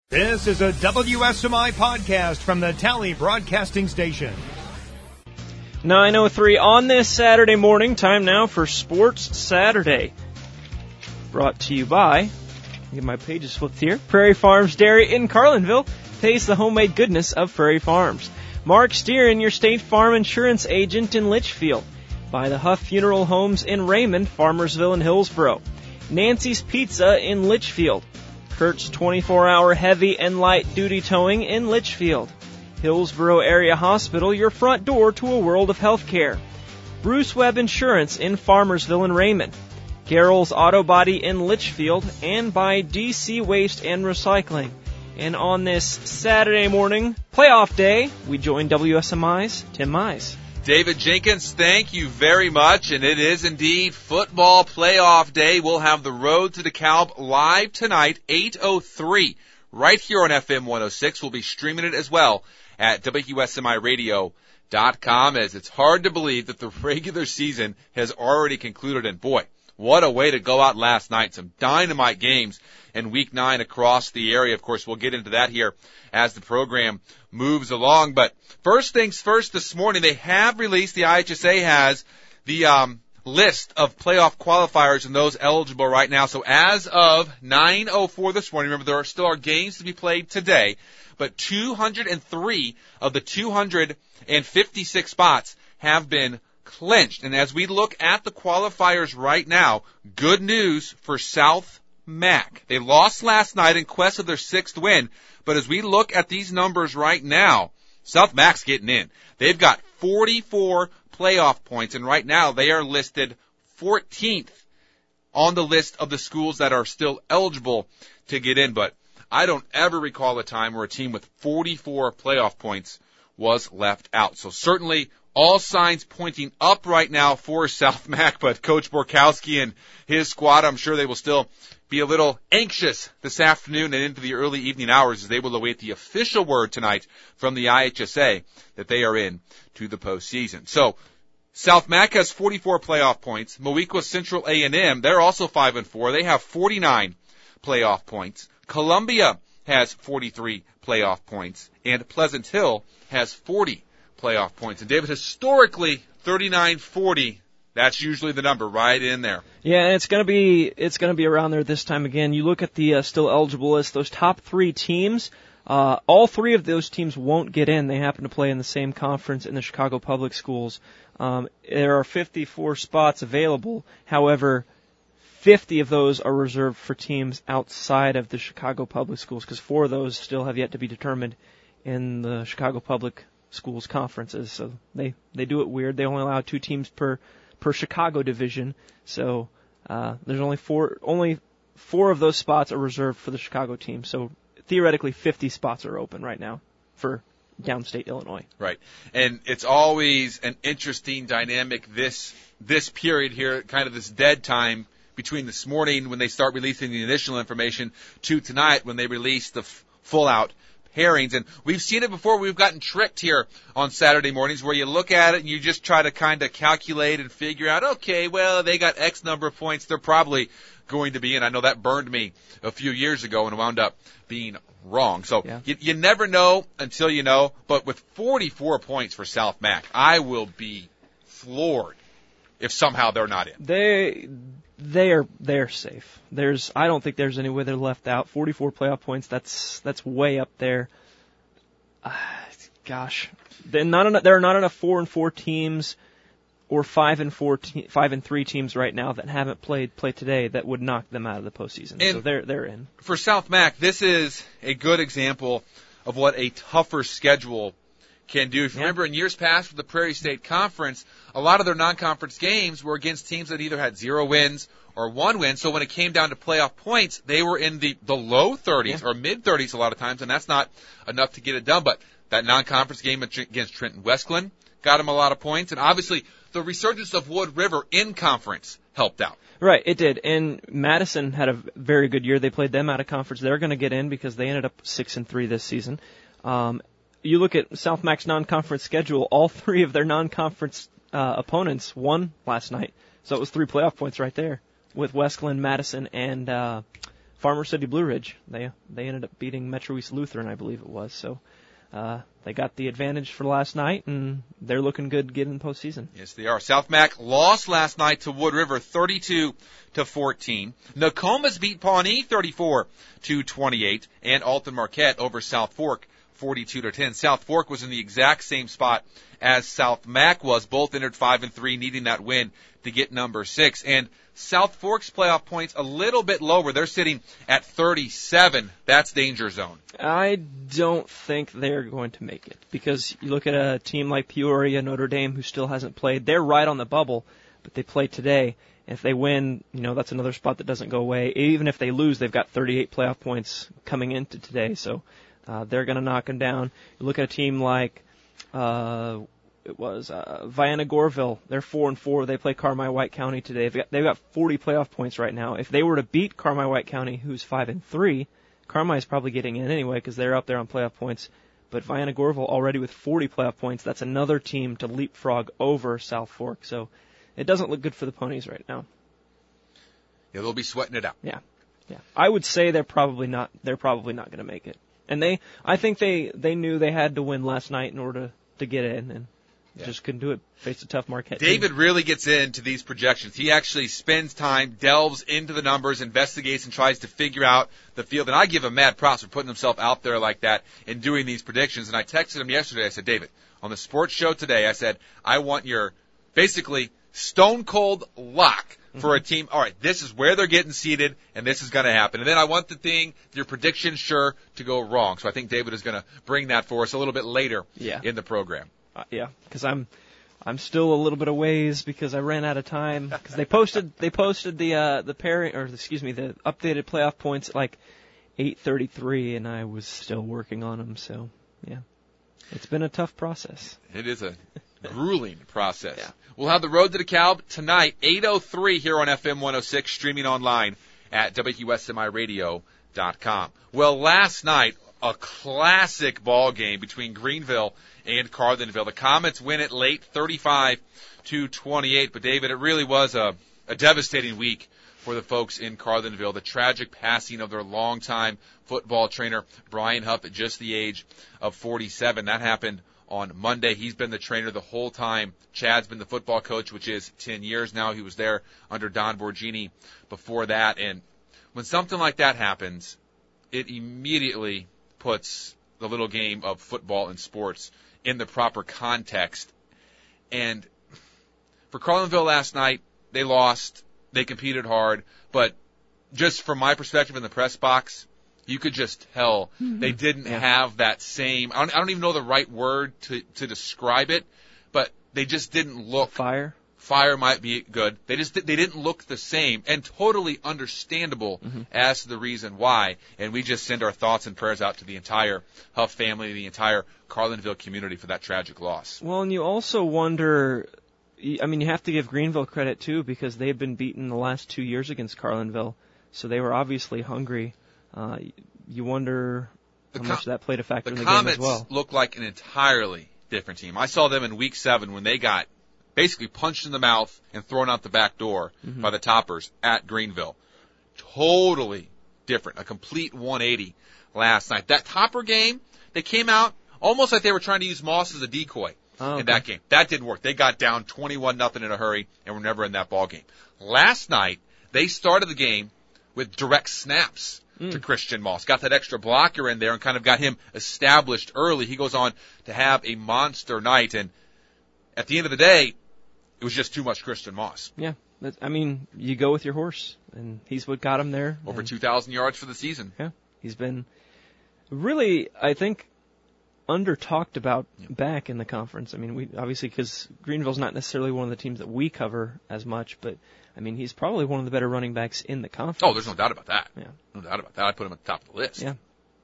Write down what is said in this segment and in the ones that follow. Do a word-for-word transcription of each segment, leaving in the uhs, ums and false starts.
This is a W S M I podcast from the Tally Broadcasting Station. nine oh three on this Saturday morning. Time now for Sports Saturday. Brought to you by, get my pages flipped here, Prairie Farms Dairy in Carlinville. Taste the homemade goodness of Prairie Farms. Mark Steerin, your State Farm Insurance agent in Litchfield. By the Huff Funeral Homes in Raymond, Farmersville, and Hillsboro. Nancy's Pizza in Litchfield. Kurt's twenty-four hour heavy and light duty towing in Litchfield. Hillsboro Area Hospital, your front door to a world of healthcare. Bruce Webb Insurance in Farmersville and Raymond. Garrell's Auto Body in Litchfield, and by D C Waste and Recycling. And on this Saturday morning, playoff day, we join W S M I's Tim Mize. David Jenkins, thank you very much, and it is indeed football playoff day. We'll have the Road to DeKalb live tonight, eight oh three, right here on F M one oh six. We'll be streaming it as well at W S M I radio dot com, as it's hard to believe that the regular season has already concluded, and boy, what a way to go out last night. Some dynamite games in week nine across the area. Of course, we'll get into that here as the program moves along. But first things first, this morning they have released, the I H S A has, the um, list of playoff qualifiers and those eligible right now. So as of nine oh four this morning, remember there are still are games to be played today, but two hundred three of the two hundred fifty-six spots have been clinched. And as we look at the qualifiers right now, good news for South Mac. They lost last night in quest of their sixth win, but as we look at these numbers right now, South Mac's getting in. They've got forty-four playoff points, and right now they are listed fourteenth on the list of the schools that are still eligible to get in. But I don't ever recall a time where a team with forty-four playoff points was left out. So certainly all signs pointing up right now for South Mac, but Coach Borkowski and his squad, I'm sure they will still be a little anxious this afternoon and into the early evening hours as they will await the official word tonight from the I H S A that they are in to the postseason. So South Mac has forty-four playoff points. Moequa Central A and M, they're also five and four. They have forty-nine playoff points. Columbia has forty-three playoff points, and Pleasant Hill has forty playoff points. And David, historically, thirty-nine forty, that's usually the number right in there. Yeah, and it's going to be it's going to be around there this time again. You look at the uh, still eligible list, those top three teams, uh, all three of those teams won't get in. They happen to play in the same conference in the Chicago Public Schools. Um, there are fifty-four spots available. However, fifty of those are reserved for teams outside of the Chicago Public Schools, because four of those still have yet to be determined in the Chicago Public Schools conferences. So they, they do it weird. They only allow two teams per per Chicago division. So uh, there's only four only four of those spots are reserved for the Chicago team. So theoretically, fifty spots are open right now for downstate Illinois. Right, and it's always an interesting dynamic this this period here, kind of this dead time between this morning when they start releasing the initial information to tonight when they release the f- full out pairings. And we've seen it before. We've gotten tricked here on Saturday mornings where you look at it and you just try to kind of calculate and figure out, okay, well, they got X number of points. They're probably going to be in. I know that burned me a few years ago and wound up being wrong. So yeah. you, you never know until you know. But with forty-four points for South Mac, I will be floored if somehow they're not in. They they are they're safe. There's I don't think there's any way they're left out. forty-four playoff points. That's that's way up there. Uh, gosh, then not enough, there are not enough four and four teams or five and four te- five and three teams right now that haven't played play today that would knock them out of the postseason. And so they're they're in. For South Mac, this is a good example of what a tougher schedule can do. If you yeah. remember in years past with the Prairie State Conference, a lot of their non-conference games were against teams that either had zero wins or one win. So when it came down to playoff points, they were in the, the low thirties yeah. or mid-thirties a lot of times, and that's not enough to get it done. But that non-conference game against Trenton Westglen got them a lot of points. And obviously the resurgence of Wood River in conference helped out. Right, it did. And Madison had a very good year. They played them out of conference. They're going to get in because they ended up six and three this season. Um, you look at South Mac's non-conference schedule, all three of their non-conference uh, opponents won last night. So it was three playoff points right there with Westglen, Madison, and uh, Farmer City Blue Ridge. They they ended up beating Metro East Lutheran, I believe it was. So uh, they got the advantage for last night, and they're looking good to get in the postseason. Yes, they are. South Mac lost last night to Wood River, thirty-two to fourteen. Nokomis beat Pawnee, thirty-four to twenty-eight, and Alton Marquette over South Fork, forty-two to ten. South Fork was in the exact same spot as South Mac was. Both entered five and three, needing that win to get number six. And South Fork's playoff points a little bit lower. They're sitting at thirty-seven. That's danger zone. I don't think they're going to make it because you look at a team like Peoria, Notre Dame, who still hasn't played. They're right on the bubble, but they play today. And if they win, you know, that's another spot that doesn't go away. Even if they lose, they've got thirty-eight playoff points coming into today. So uh, they're going to knock them down. You look at a team like uh, it was uh, Vienna Goreville. They're four and four. They play Carmi White County today. They've got, they've got forty playoff points right now. If they were to beat Carmi White County, who's five and three, Carmi is probably getting in anyway because they're up there on playoff points. But Vienna Goreville already with forty playoff points. That's another team to leapfrog over South Fork. So it doesn't look good for the Ponies right now. Yeah, they'll be sweating it out. Yeah, yeah. I would say they're probably not. They're probably not going to make it. And they, I think they, they knew they had to win last night in order to, to get in, and yeah. just couldn't do it. Faced a tough Marquette David team. really gets into these projections. He actually spends time, delves into the numbers, investigates, and tries to figure out the field. And I give him mad props for putting himself out there like that and doing these predictions. And I texted him yesterday. I said, David, on the sports show today, I said, I want your basically stone cold lock for a team. All right, this is where they're getting seated, and this is going to happen. And then I want the thing, your prediction, sure, to go wrong. So I think David is going to bring that for us a little bit later yeah. in the program. Uh, yeah, because I'm I'm still a little bit of ways because I ran out of time. Because they posted they posted the uh, the pairing or excuse me the updated playoff points at like eight thirty-three, and I was still working on them. So yeah, it's been a tough process. It is a grueling process. Yeah. We'll have the Road to DeKalb tonight, eight oh three here on F M one oh six, streaming online at W Q S M I radio dot com. Well, last night, a classic ball game between Greenville and Carlinville. The Comets win it late, thirty-five to twenty-eight. But, David, it really was a, a devastating week for the folks in Carlinville. The tragic passing of their longtime football trainer, Brian Huff, at just the age of forty-seven. That happened on Monday. He's been the trainer the whole time. Chad's been the football coach, which is ten years now. He was there under Don Borgini before that. And when something like that happens, it immediately puts the little game of football and sports in the proper context. And for Carlinville last night, they lost. They competed hard. But just from my perspective in the press box, you could just tell mm-hmm. they didn't yeah. have that same, I don't, I don't even know the right word to, to describe it, but they just didn't look. Fire? Fire might be good. They just, they didn't look the same, and totally understandable mm-hmm. as to the reason why. And we just send our thoughts and prayers out to the entire Huff family, the entire Carlinville community for that tragic loss. Well, and you also wonder, I mean, you have to give Greenville credit too, because they've been beaten the last two years against Carlinville, so they were obviously hungry. Uh, you wonder how com- much that played a factor in the game as well. The Comets look like an entirely different team. I saw them in week seven when they got basically punched in the mouth and thrown out the back door mm-hmm. by the Toppers at Greenville. Totally different. A complete one eighty last night. That Topper game, they came out almost like they were trying to use Moss as a decoy oh, okay. in that game. That didn't work. They got down twenty-one nothing in a hurry and were never in that ball game. Last night, they started the game with direct snaps mm. to Christian Moss. Got that extra blocker in there and kind of got him established early. He goes on to have a monster night. And at the end of the day, it was just too much Christian Moss. Yeah. I mean, you go with your horse, and he's what got him there. Over two thousand yards for the season. Yeah. He's been really, I think, under-talked about yeah. back in the conference. I mean, we obviously, because Greenville's not necessarily one of the teams that we cover as much, but, I mean, he's probably one of the better running backs in the conference. Oh, there's no doubt about that. Yeah. No doubt about that. I'd put him at the top of the list. Yeah.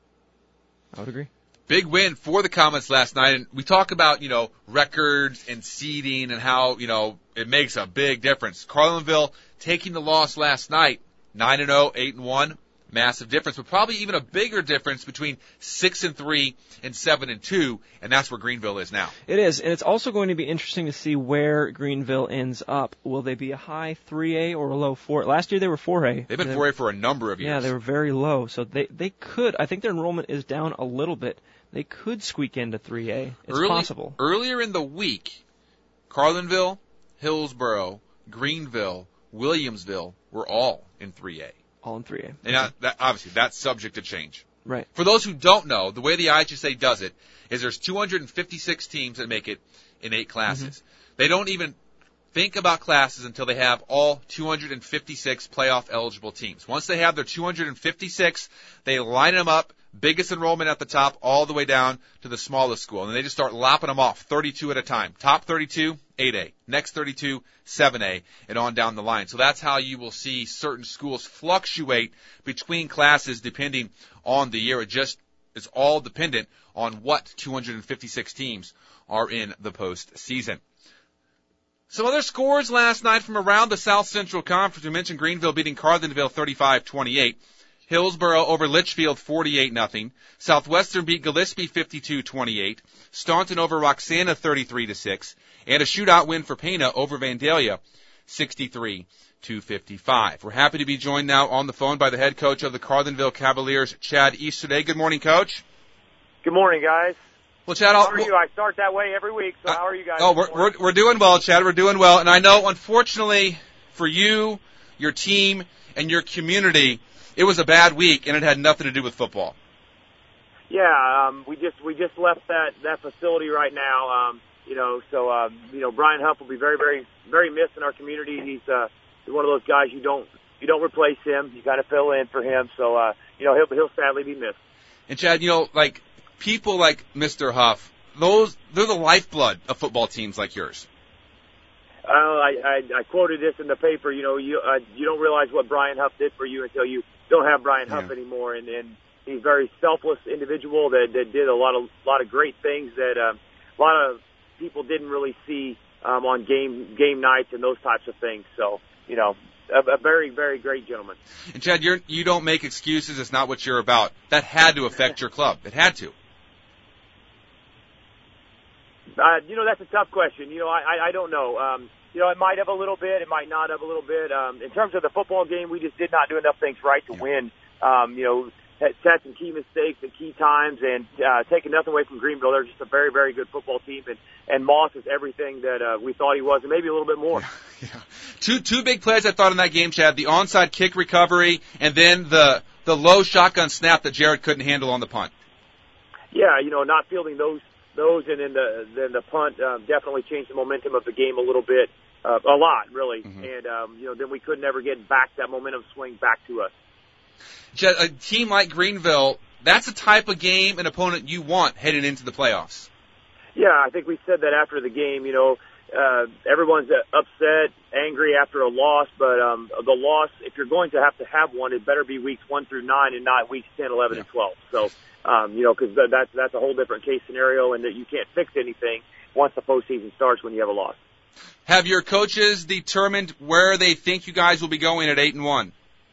I would agree. Big win for the Comets last night. And we talk about, you know, records and seeding and how, you know, it makes a big difference. Carlinville taking the loss last night, nine and oh, eight and one. massive difference, but probably even a bigger difference between six and three and seven and two, and that's where Greenville is now. It is, and it's also going to be interesting to see where Greenville ends up. Will they be a high three A or a low four? Last year they were four A. They've been four A for a number of years. Yeah, they were very low, so they they could. I think their enrollment is down a little bit. They could squeak into three A. It's Early, possible. Earlier in the week, Carlinville, Hillsboro, Greenville, Williamsville were all in three A. All in three A. And that, that, obviously, that's subject to change. Right. For those who don't know, the way the I H S A does it is there's two hundred fifty-six teams that make it in eight classes. Mm-hmm. They don't even think about classes until they have all two hundred fifty-six playoff eligible teams. Once they have their two hundred fifty-six, they line them up, biggest enrollment at the top all the way down to the smallest school. And they just start lopping them off, thirty-two at a time. Top thirty-two, eight A. Next thirty-two, seven A, and on down the line. So that's how you will see certain schools fluctuate between classes depending on the year. It just is all dependent on what two hundred fifty-six teams are in the postseason. Some other scores last night from around the South Central Conference. We mentioned Greenville beating Carlinville thirty-five twenty-eight. Hillsboro over Litchfield forty-eight nothing. Southwestern beat Gillespie fifty-two twenty-eight. Staunton over Roxana thirty-three to six. And a shootout win for Pana over Vandalia sixty-three to fifty-five. We're happy to be joined now on the phone by the head coach of the Carlinville Cavaliers, Chad Easterday. Good morning, Coach. Good morning, guys. Well, Chad, how I'll, are you? I start that way every week, so how are you guys? Oh, we're, we're, we're doing well, Chad. We're doing well. And I know, unfortunately, for you, your team, and your community, it was a bad week, and it had nothing to do with football. Yeah, um, we just we just left that, that facility right now. Um, you know, so um, you know, Brian Huff will be very, very, very missed in our community. He's uh, he's one of those guys you don't you don't replace him. You kind of fill in for him. So uh, you know, he'll he'll sadly be missed. And Chad, you know, like people like Mister Huff, those they're the lifeblood of football teams like yours. Uh, I, I I quoted this in the paper. You know, you uh, you don't realize what Brian Huff did for you until you don't have Brian Huff yeah. anymore, and, and he's a very selfless individual that, that did a lot of lot of great things that uh, a lot of people didn't really see um, on game game nights and those types of things. So, you know, a, a very very great gentleman. And Chad, you're you don't make excuses. It's not what you're about. That had to affect your club. It had to. Uh, you know, that's a tough question. You know, I I, I don't know. Um, You know, it might have a little bit. It might not have a little bit. Um, in terms of the football game, we just did not do enough things right to win. Um, you know, had, had some key mistakes at key times, and uh, taking nothing away from Greenville, they're just a very, very good football team. And, and Moss is everything that uh, we thought he was, and maybe a little bit more. Yeah, yeah. Two two big plays I thought in that game, Chad: the onside kick recovery, and then the the low shotgun snap that Jared couldn't handle on the punt. Yeah, you know, not fielding those those, and then the then the punt um, definitely changed the momentum of the game a little bit. Uh, a lot, really. Mm-hmm. And, um, you know, then we could never get back that momentum swing back to us. A team like Greenville, that's the type of game and opponent you want heading into the playoffs. Yeah, I think we said that after the game. You know, uh, everyone's upset, angry after a loss, but um, the loss, if you're going to have to have one, it better be weeks one through nine and not weeks ten, eleven, yeah. and twelve. So, um, you know, because that's, that's a whole different case scenario, and that you can't fix anything once the postseason starts when you have a loss. Have your coaches determined where they think you guys will be going at eight and one?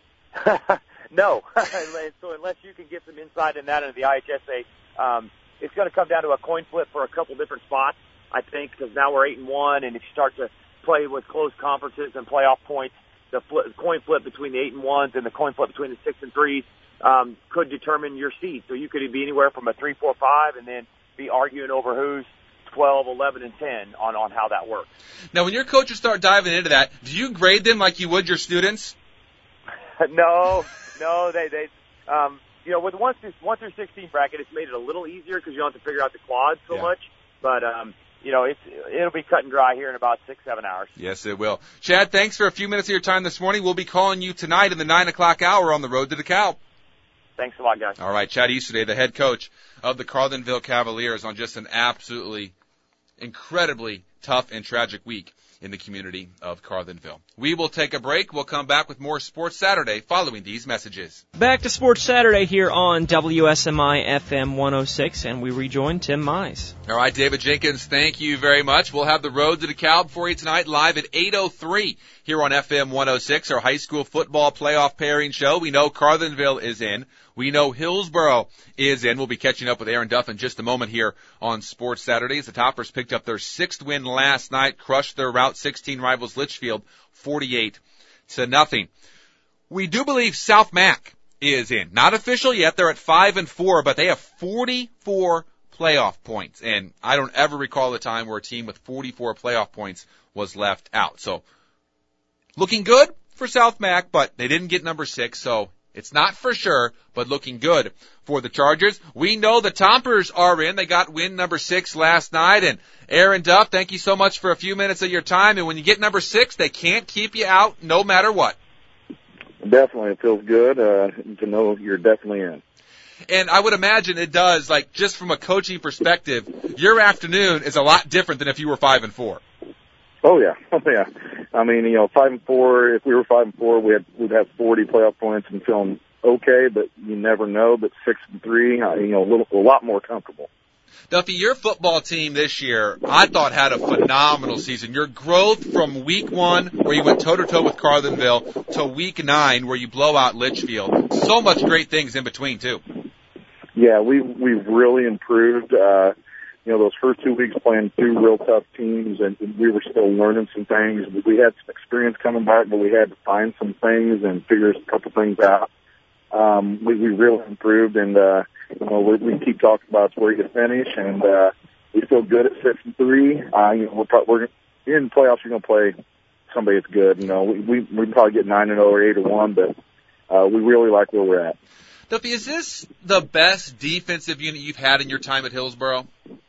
No. So unless you can get some insight in that into the I H S A, um, it's going to come down to a coin flip for a couple different spots, I think, because now we're eight and one, and if you start to play with close conferences and playoff points, the flip, coin flip between the eight and ones and the coin flip between the six and threes um, could determine your seed. So you could be anywhere from a three, four, five, and then be arguing over who's twelve, eleven, and ten on, on how that works. Now, when your coaches start diving into that, do you grade them like you would your students? no, no, they, they, um, you know, with one through, one through sixteen bracket, it's made it a little easier because you don't have to figure out the quads so yeah. much. But, um, you know, it's, it'll be cut and dry here in about six, seven hours. Yes, it will. Chad, thanks for a few minutes of your time this morning. We'll be calling you tonight in the nine o'clock hour on the road to DeKalb. Thanks a lot, guys. All right, Chad Easterday, the head coach of the Carlinville Cavaliers, on just an absolutely incredibly tough and tragic week in the community of Carlinville. We will take a break. We'll come back with more Sports Saturday following these messages. Back to Sports Saturday here on W S M I F M one oh six, and we rejoin Tim Mize. All right, David Jenkins, thank you very much. We'll have the road to DeKalb for you tonight live at eight oh three here here on F M one oh six, our high school football playoff pairing show. We know Carlinville is in. We know Hillsboro is in. We'll be catching up with Aaron Duff in just a moment here on Sports Saturdays. The Toppers picked up their sixth win last night, crushed their Route sixteen rivals Litchfield forty-eight to nothing. We do believe South Mac is in. Not official yet. They're at five and four, but they have forty-four playoff points. And I don't ever recall a time where a team with forty-four playoff points was left out. So looking good for South Mac, but they didn't get number six, so it's not for sure, but looking good for the Chargers. We know the Toppers are in. They got win number six last night. And Aaron Duff, thank you so much for a few minutes of your time. And when you get number six, they can't keep you out no matter what. Definitely. It feels good uh, to know you're definitely in. And I would imagine it does, like, just from a coaching perspective, your afternoon is a lot different than if you were five and four. Oh yeah, oh yeah. I mean, you know, five and four. If we were five and four, we had we'd have forty playoff points and feeling okay, but you never know. But six and three, you know, a little, a lot more comfortable. Duffy, your football team this year, I thought, had a phenomenal season. Your growth from week one, where you went toe to toe with Carlinville, to week nine, where you blow out Litchfield. So much great things in between too. Yeah, we we've really improved. Uh, You know, those first two weeks playing two real tough teams, and we were still learning some things. We had some experience coming back, but we had to find some things and figure a couple things out. Um, we, we really improved, and, uh, you know, we, we keep talking about where you finish, and uh, we feel good at six and three. Uh, you know, we're, pro- we're in the playoffs, you're going to play somebody that's good. You know, we, we, we probably get nine and oh or eight or one, but uh, we really like where we're at. Duffy, is this the best defensive unit you've had in your time at Hillsboro?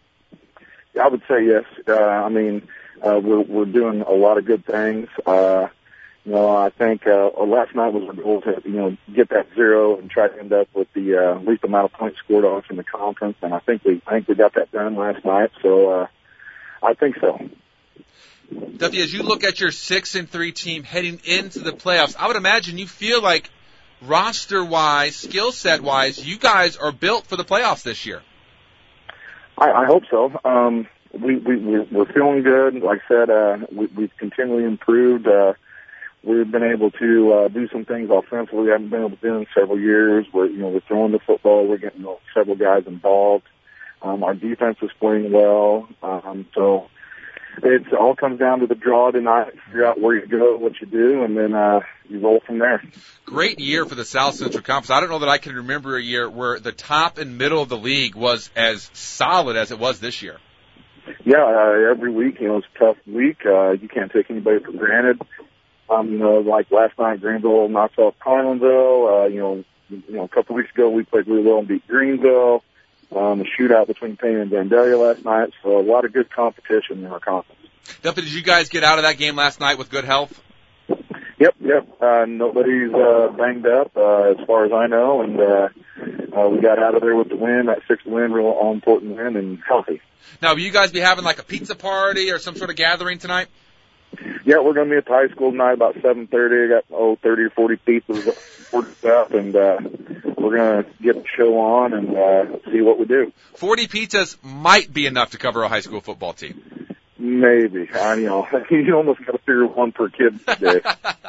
I would say yes. Uh, I mean, uh, we're, we're doing a lot of good things. Uh, you know, I think, uh, last night was our goal to, you know, get that zero and try to end up with the, uh, least amount of points scored off in the conference. And I think we, I think we got that done last night. So, uh, I think so. Duffy, as you look at your six and three team heading into the playoffs, I would imagine you feel like roster-wise, skill set-wise, you guys are built for the playoffs this year. I, I hope so. Um, we, we, we're, we're feeling good. Like I said, uh, we, we've continually improved. Uh, we've been able to, uh, do some things offensively we haven't been able to do in several years. We're, you know, we're throwing the football. We're getting, you know, several guys involved. Um, our defense is playing well. Um, so it all comes down to the draw tonight. Figure out where you go, what you do, and then, uh, you roll from there. Great year for the South Central Conference. I don't know that I can remember a year where the top and middle of the league was as solid as it was this year. Yeah, uh, every week, you know, it's a tough week. Uh, you can't take anybody for granted. Um, you know, like last night, Greenville knocked off Carlinville. Uh, you know, you know, a couple of weeks ago, we played really well and beat Greenville. Um, a shootout between Payne and Vandalia last night. So a lot of good competition in our conference. Duffy, did you guys get out of that game last night with good health? Yep, yep. Uh, nobody's uh, banged up uh, as far as I know, and uh, uh, we got out of there with the win, that sixth win, real all important win, and healthy. Now, will you guys be having like a pizza party or some sort of gathering tonight? Yeah, we're going to be at the high school tonight about seven thirty. I got, oh, thirty or forty pizzas ordered up, and uh, we're going to get the show on and uh, see what we do. forty pizzas might be enough to cover a high school football team. Maybe. I, you know, you almost got to figure one per kid today.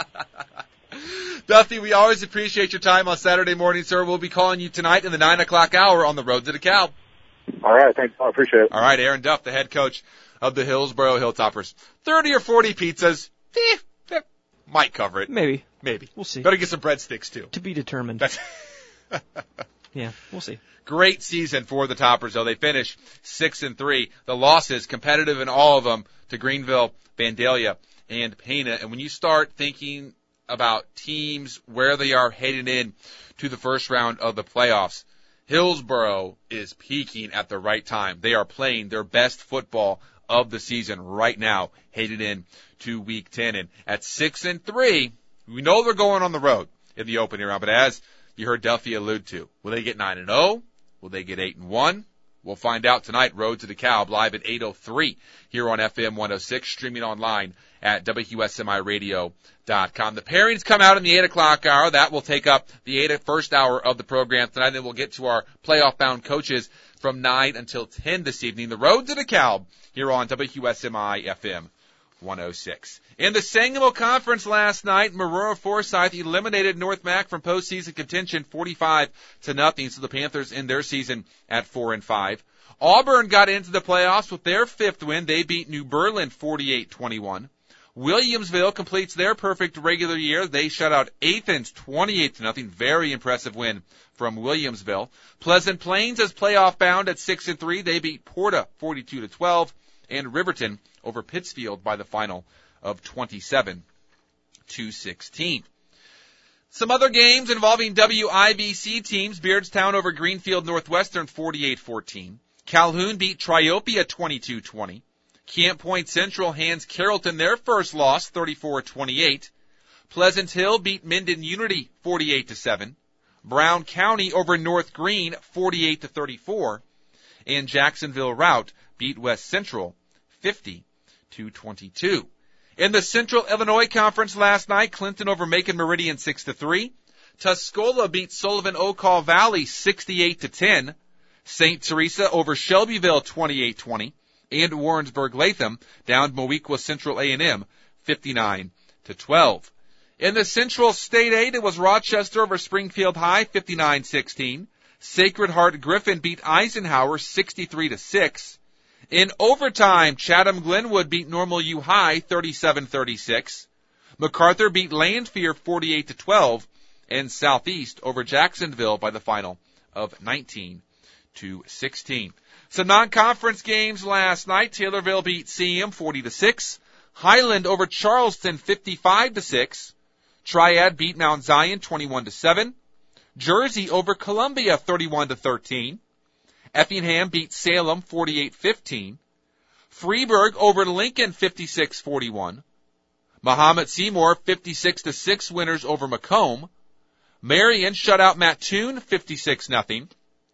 Duffy, we always appreciate your time on Saturday morning, sir. We'll be calling you tonight in the nine o'clock hour on the road to DeKalb. All right, thanks. I appreciate it. All right, Aaron Duff, the head coach of the Hillsboro Hilltoppers. thirty or forty pizzas, eh, that might cover it. Maybe. Maybe. We'll see. Better get some breadsticks, too. To be determined. That's yeah, we'll see. Great season for the Toppers, though. They finish six and three. The losses, competitive in all of them, to Greenville, Vandalia, and Pana. And when you start thinking about teams, where they are heading in to the first round of the playoffs, Hillsboro is peaking at the right time. They are playing their best football of the season right now, headed in to week ten. And at six and three, we know they're going on the road in the opening round. But as you heard Duffy allude to, will they get nine and oh? Will they get eight and one? We'll find out tonight. Road to DeKalb live at eight oh three here on F M one oh six, streaming online at W S M I radio dot com. The pairings come out in the eight o'clock hour. That will take up the eight first hour of the program tonight. Then we'll get to our playoff-bound coaches from nine until ten this evening. The road to DeKalb here on W S M I F M one oh six. In the Sangamo Conference last night, Marora Forsyth eliminated North Mac from postseason contention forty-five to nothing, so the Panthers end their season at four and five. Auburn got into the playoffs with their fifth win. They beat New Berlin forty-eight twenty-one. Williamsville completes their perfect regular year. They shut out Athens twenty-eight to nothing. Very impressive win from Williamsville. Pleasant Plains is playoff bound at six and three. They beat Porta forty-two to twelve, and Riverton over Pittsfield by the final of twenty-seven to sixteen. Some other games involving W I V C teams. Beardstown over Greenfield Northwestern forty-eight fourteen. Calhoun beat Triopia twenty-two twenty. Camp Point Central hands Carrollton their first loss, thirty-four twenty-eight. Pleasant Hill beat Minden Unity, forty-eight to seven. Brown County over North Green, forty-eight to thirty-four. And Jacksonville Route beat West Central, fifty to twenty-two. In the Central Illinois Conference last night, Clinton over Macon Meridian, six to three. Tuscola beat Sullivan Okaw Valley, sixty-eight to ten. Saint Teresa over Shelbyville, twenty-eight twenty. And Warrensburg Latham downed Moequa Central A and M fifty-nine to twelve. In the Central State eight, it was Rochester over Springfield High fifty-nine sixteen. Sacred Heart Griffin beat Eisenhower sixty-three to six. In overtime, Chatham Glenwood beat Normal U High thirty-seven thirty-six. MacArthur beat Landfear forty-eight to twelve, and Southeast over Jacksonville by the final of nineteen to sixteen. Some non-conference games last night. Taylorville beat C M forty to six. Highland over Charleston fifty-five to six. Triad beat Mount Zion twenty-one to seven. Jersey over Columbia thirty-one to thirteen. Effingham beat Salem forty-eight fifteen. Freeburg over Lincoln fifty-six forty-one. Mahomet Seymour fifty-six to six winners over Macomb. Marion shut out Mattoon fifty-six nothing.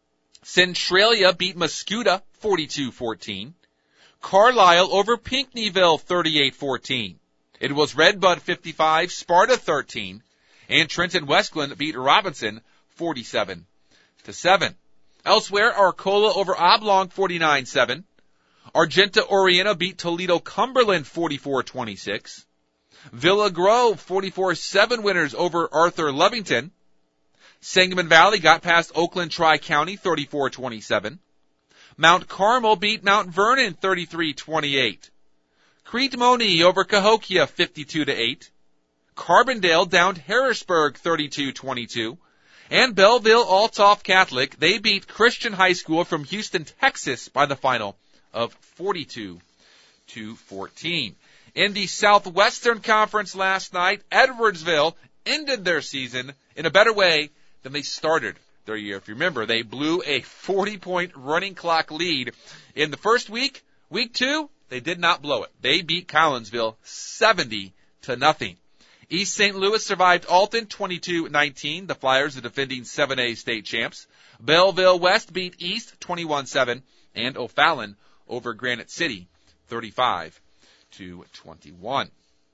Centralia beat Muscuda forty-two fourteen. Carlisle over Pinckneyville thirty-eight fourteen. It was Redbud fifty-five, Sparta thirteen, and Trenton Westglen beat Robinson forty-seven to seven. Elsewhere, Arcola over Oblong forty-nine seven. Argenta Oriena beat Toledo Cumberland forty-four twenty-six. Villa Grove forty-four seven winners over Arthur Lovington. Sangamon Valley got past Oakland Tri-County thirty-four twenty-seven. Mount Carmel beat Mount Vernon thirty-three twenty-eight. Crete Monee over Cahokia fifty-two to eight. Carbondale downed Harrisburg thirty-two twenty-two. And Belleville Althoff Catholic, they beat Christian High School from Houston, Texas by the final of forty-two to fourteen. In the Southwestern Conference last night, Edwardsville ended their season in a better way than they started their year. If you remember, they blew a forty-point running clock lead in the first week. Week two, they did not blow it. They beat Collinsville seventy to nothing. East Saint Louis survived Alton twenty-two nineteen. The Flyers, the defending seven A state champs. Belleville West beat East twenty-one seven, and O'Fallon over Granite City thirty-five to twenty-one.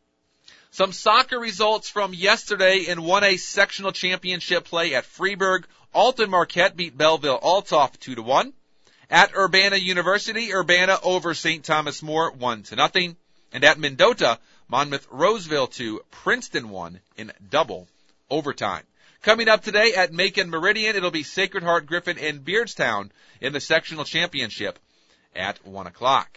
Some soccer results from yesterday in one A sectional championship play at Freeburg. Alton Marquette beat Belleville Althoff two to one. At Urbana University, Urbana over Saint Thomas More one to nothing. And at Mendota, Monmouth Roseville two, Princeton one in double overtime. Coming up today at Macon Meridian, it'll be Sacred Heart Griffin and Beardstown in the sectional championship at one o'clock.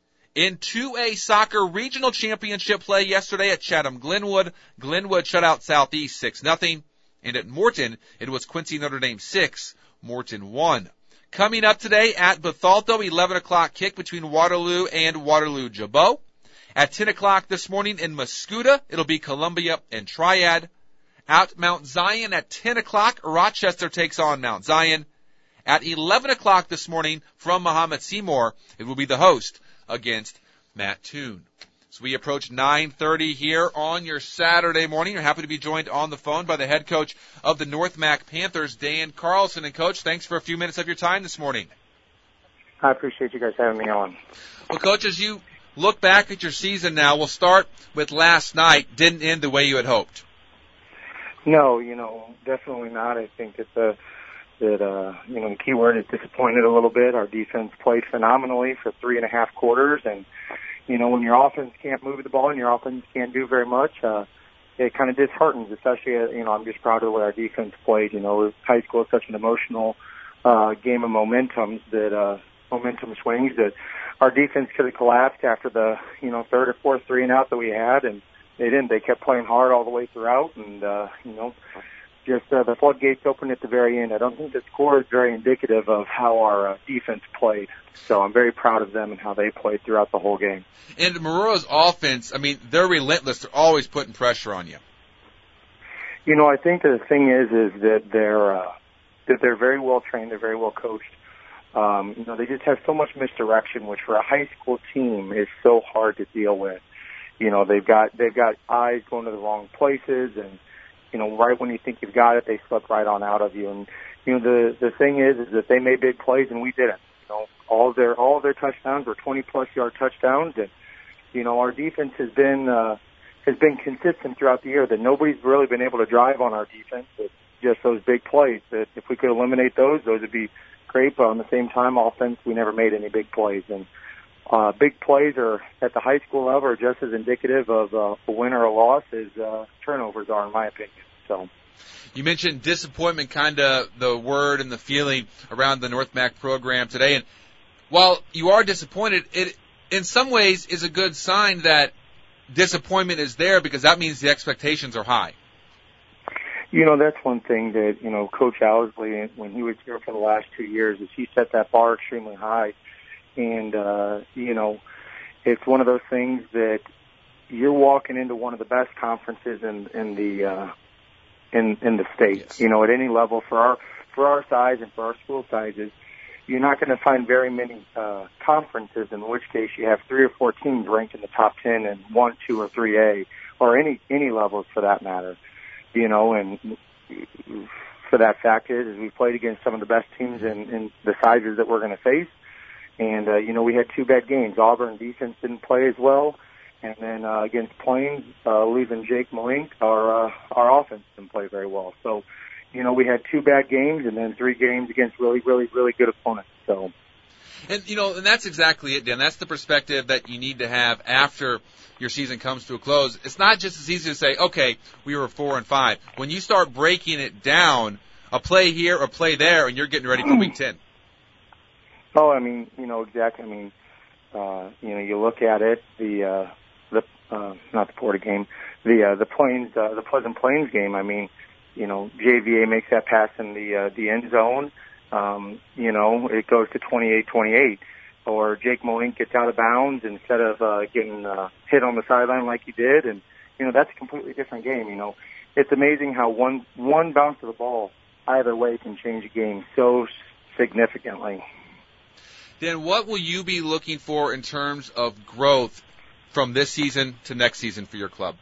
In two A soccer regional championship play yesterday at Chatham Glenwood, Glenwood shut out Southeast six nothing. And at Morton, it was Quincy Notre Dame six, Morton one. Coming up today at Bethalto, eleven o'clock kick between Waterloo and Waterloo-Jabot. At ten o'clock this morning in Muscuda, it'll be Columbia and Triad. At Mount Zion at ten o'clock, Rochester takes on Mount Zion. At eleven o'clock this morning from Mahomet Seymour, it will be the host against Mattoon. So we approach nine thirty here on your Saturday morning. You're happy to be joined on the phone by the head coach of the North Mac Panthers, Dan Carlson. And, Coach, thanks for a few minutes of your time this morning. I appreciate you guys having me on. Well, Coach, as you look back at your season now, we'll start with last night. Didn't end the way you had hoped. No, you know, definitely not. I think it's a that, uh, you know, the key word is disappointed a little bit. Our defense played phenomenally for three and a half quarters, and, you know, when your offense can't move the ball and your offense can't do very much, uh, it kind of disheartens, especially, uh, you know, I'm just proud of the way our defense played. You know, high school is such an emotional uh, game of momentums that, uh, momentum swings that our defense could have collapsed after the, you know, third or fourth three and out that we had, and they didn't. They kept playing hard all the way throughout, and, uh, you know, just uh, the floodgates opened at the very end. I don't think the score is very indicative of how our uh, defense played. So I'm very proud of them and how they played throughout the whole game. And Maroa's offense, I mean, they're relentless. They're always putting pressure on you. You know, I think the thing is, is that they're, uh, that they're very well trained. They're very well coached. Um, you know, they just have so much misdirection, which for a high school team is so hard to deal with. You know, they've got, they've got eyes going to the wrong places, and, you know, right when you think you've got it, they slip right on out of you. And, you know, the, the thing is, is that they made big plays and we didn't. You know, all of their, all of their touchdowns were twenty plus yard touchdowns. And, you know, our defense has been, uh, has been consistent throughout the year that nobody's really been able to drive on our defense. It's just those big plays that if we could eliminate those, those would be great. But on the same time, offense, we never made any big plays. And, uh, big plays are at the high school level are just as indicative of uh, a win or a loss as, uh, turnovers are, in my opinion. So. You mentioned disappointment, kind of the word and the feeling around the North Mac program today. And while you are disappointed, it in some ways is a good sign that disappointment is there, because that means the expectations are high. You know, that's one thing that, you know, Coach Owsley, when he was here for the last two years, is he set that bar extremely high. And, uh, you know, it's one of those things that you're walking into one of the best conferences in, in the, uh, in, in the state, yes. You know, at any level for our, for our size and for our school sizes, you're not going to find very many, uh, conferences in which case you have three or four teams ranked in the top ten and one, two, or three A, or any, any levels for that matter, you know, and for that fact is, is we played against some of the best teams in, in the sizes that we're going to face. And, uh, you know, we had two bad games. Auburn defense didn't play as well. And then, uh, against Plains, uh, leaving Jake Malink, our, uh, our offense didn't play very well. So, you know, we had two bad games and then three games against really, really, really good opponents. So. And, you know, and that's exactly it, Dan. That's the perspective that you need to have after your season comes to a close. It's not just as easy to say, okay, we were four and five. When you start breaking it down, a play here, a play there, and you're getting ready for week ten. Oh, I mean, you know, exactly. I mean, uh, you know, you look at it, the, uh, the, uh, not the Porter game, the, uh, the Plains, uh, the Pleasant Plains game. I mean, you know, J V A makes that pass in the, uh, the end zone. Um, you know, it goes to twenty-eight twenty-eight. Or Jake Malink gets out of bounds instead of, uh, getting, uh, hit on the sideline like he did. And, you know, that's a completely different game. You know, it's amazing how one, one bounce of the ball either way can change a game so significantly. Dan, what will you be looking for in terms of growth from this season to next season for your club?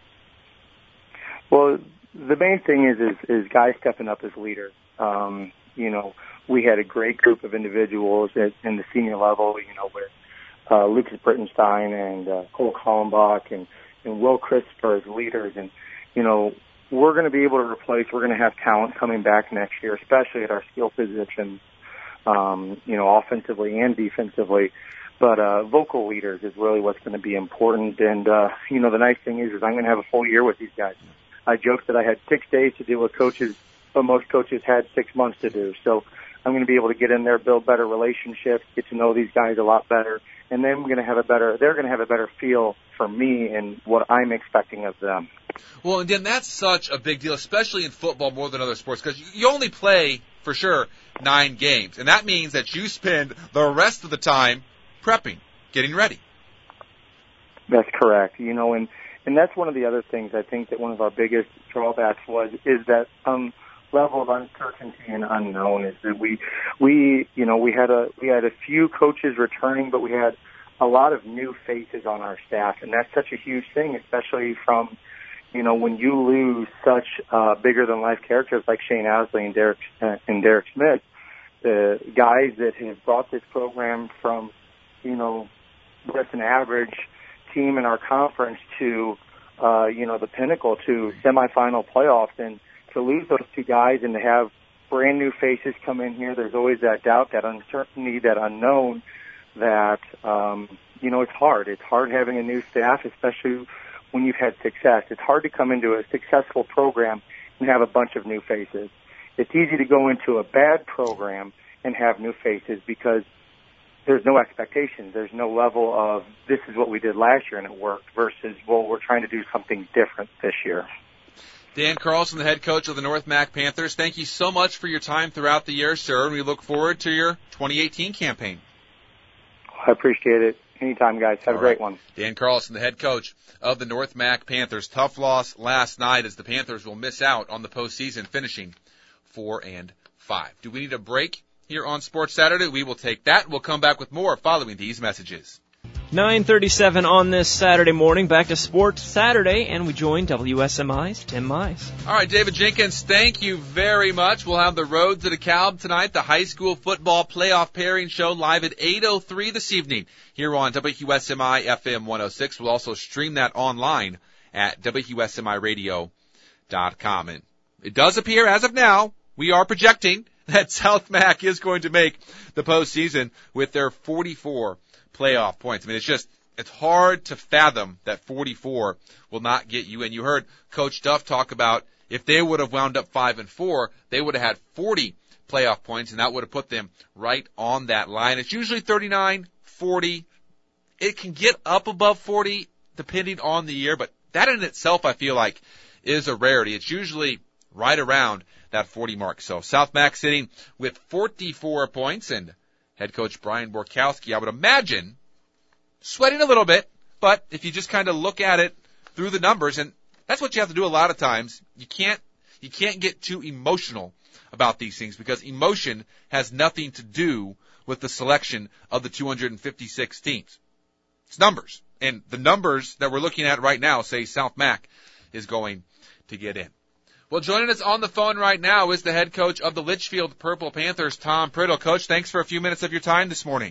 Well, the main thing is, is, is guys stepping up as leaders. Um, you know, we had a great group of individuals at, in the senior level, you know, with, uh, Lucas Brittenstein and, uh, Cole Kallenbach and, and Will Christopher as leaders. And, you know, we're going to be able to replace, we're going to have talent coming back next year, especially at our skill positions. Um, you know, offensively and defensively, but, uh, vocal leaders is really what's going to be important. And, uh, you know, the nice thing is, is I'm going to have a full year with these guys. I joked that I had six days to do what coaches, but most coaches had six months to do. So I'm going to be able to get in there, build better relationships, get to know these guys a lot better. And then we're going to have a better, they're going to have a better feel for me and what I'm expecting of them. Well, and then that's such a big deal, especially in football more than other sports, because you only play, for sure, nine games. And that means that you spend the rest of the time prepping, getting ready. That's correct. You know, and, and that's one of the other things I think that one of our biggest drawbacks was, is that, um, level of uncertainty and unknown is that we, we, you know, we had a, we had a few coaches returning, but we had a lot of new faces on our staff. And that's such a huge thing, especially from, you know, when you lose such, uh, bigger than life characters like Shane Owsley and Derek, uh, and Derek Smith, the guys that have brought this program from, you know, just an average team in our conference to, uh, you know, the pinnacle to semifinal playoffs. And to lose those two guys and to have brand new faces come in here, there's always that doubt, that uncertainty, that unknown. that, um, you know, it's hard. It's hard having a new staff, especially when you've had success. It's hard to come into a successful program and have a bunch of new faces. It's easy to go into a bad program and have new faces because there's no expectations. There's no level of this is what we did last year and it worked versus, well, we're trying to do something different this year. Dan Carlson, the head coach of the North Mac Panthers, thank you so much for your time throughout the year, sir, and we look forward to your twenty eighteen campaign. I appreciate it. Anytime, guys. Have All a great right. one. Dan Carlson, the head coach of the North Mac Panthers. Tough loss last night as the Panthers will miss out on the postseason, finishing four and five. Do we need a break here on Sports Saturday? We will take that. We'll come back with more following these messages. nine thirty-seven on this Saturday morning. Back to Sports Saturday, and we join W S M I's Tim Mize. All right, David Jenkins, thank you very much. We'll have the Road to DeKalb tonight, the high school football playoff pairing show live at eight oh three this evening here on W S M I F M one oh six. We'll also stream that online at W S M I radio dot com. And it does appear, as of now, we are projecting that South Mac is going to make the postseason with their forty-four playoff points. I mean, it's just, it's hard to fathom that forty-four will not get you in. You heard Coach Duff talk about if they would have wound up five and four, they would have had forty playoff points, and that would have put them right on that line. It's usually thirty-nine, forty. It can get up above forty depending on the year, but that in itself, I feel like, is a rarity. It's usually right around that forty mark. So South Mac sitting with forty-four points, and head coach Brian Borkowski, I would imagine, sweating a little bit, but if you just kind of look at it through the numbers, and that's what you have to do a lot of times, you can't, you can't get too emotional about these things because emotion has nothing to do with the selection of the two hundred fifty-six teams. It's numbers. And the numbers that we're looking at right now say South Mac is going to get in. Well, joining us on the phone right now is the head coach of the Litchfield Purple Panthers, Tom Priddle. Coach, thanks for a few minutes of your time this morning.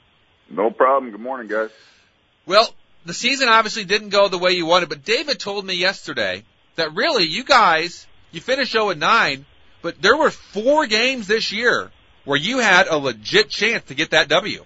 No problem. Good morning, guys. Well, the season obviously didn't go the way you wanted, but David told me yesterday that really you guys, you finished oh and nine, but there were four games this year where you had a legit chance to get that W.